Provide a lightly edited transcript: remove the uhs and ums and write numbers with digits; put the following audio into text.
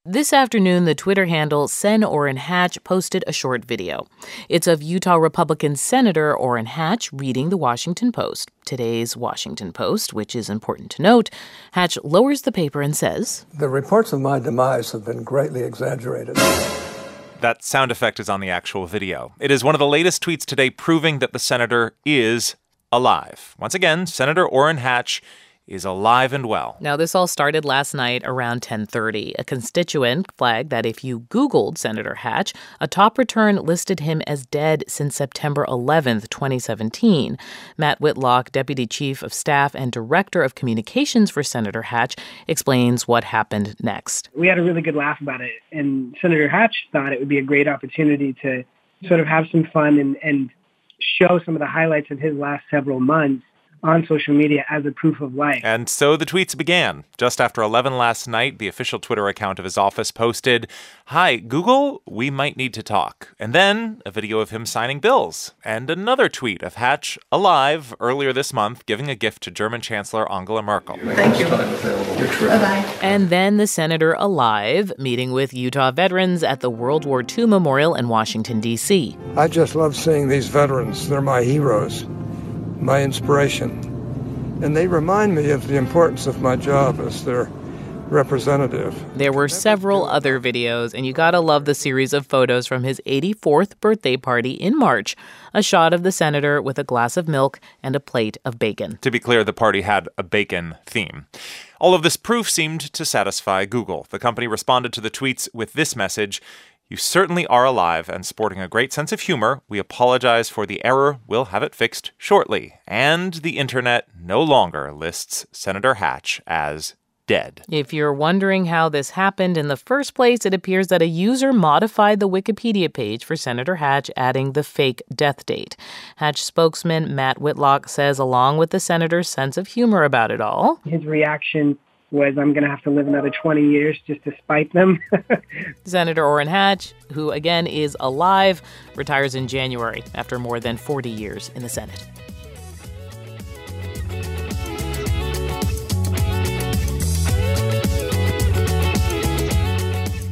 This afternoon, the Twitter handle Sen Orrin Hatch posted a short video. It's of Utah Republican Senator Orrin Hatch reading the Washington Post. Today's Washington Post, which is important to note. Hatch lowers the paper and says, "The reports of my demise have been greatly exaggerated." That sound effect is on the actual video. It is one of the latest tweets today proving that the senator is alive. Once again, Senator Orrin Hatch is alive and well. Now, this all started last night around 10:30. A constituent flagged that if you Googled Senator Hatch, a top return listed him as dead since September 11th, 2017. Matt Whitlock, Deputy Chief of Staff and Director of Communications for Senator Hatch, explains what happened next. We had a really good laugh about it, and Senator Hatch thought it would be a great opportunity to sort of have some fun and show some of the highlights of his last several months on social media as a proof of life. And so the tweets began. Just after 11 last night, the official Twitter account of his office posted, "Hi, Google, we might need to talk." And then a video of him signing bills. And another tweet of Hatch alive earlier this month, giving a gift to German Chancellor Angela Merkel. Thank you. Bye-bye. And then the senator alive, meeting with Utah veterans at the World War II Memorial in Washington, D.C. I just love seeing these veterans. They're my heroes, my inspiration. And they remind me of the importance of my job as their representative. There were several other videos, and you gotta love the series of photos from his 84th birthday party in March. A shot of the senator with a glass of milk and a plate of bacon. To be clear, the party had a bacon theme. All of this proof seemed to satisfy Google. The company responded to the tweets with this message: "You certainly are alive and sporting a great sense of humor. We apologize for the error. We'll have it fixed shortly." And the internet no longer lists Senator Hatch as dead. If you're wondering how this happened in the first place, it appears that a user modified the Wikipedia page for Senator Hatch, adding the fake death date. Hatch spokesman Matt Whitlock says, along with the senator's sense of humor about it all, his reaction was, "I'm going to have to live another 20 years just to spite them." Senator Orrin Hatch, who again is alive, retires in January after more than 40 years in the Senate.